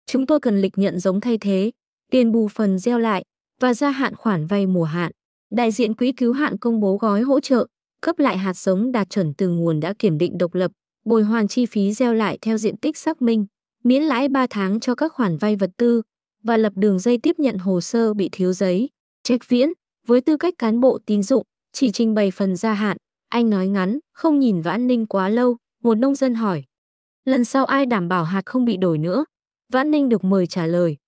Chúng tôi cần lịch nhận giống thay thế, tiền bù phần gieo lại và gia hạn khoản vay mùa hạn. Đại diện quỹ cứu hạn công bố gói hỗ trợ, cấp lại hạt giống đạt chuẩn từ nguồn đã kiểm định độc lập, bồi hoàn chi phí gieo lại theo diện tích xác minh, miễn lãi 3 tháng cho các khoản vay vật tư và lập đường dây tiếp nhận hồ sơ bị thiếu giấy. Trạch Viễn, với tư cách cán bộ tín dụng, chỉ trình bày phần gia hạn, anh nói ngắn, không nhìn Vãn Ninh quá lâu, một nông dân hỏi. Lần sau ai đảm bảo hạt không bị đổi nữa? Vãn Ninh được mời trả lời.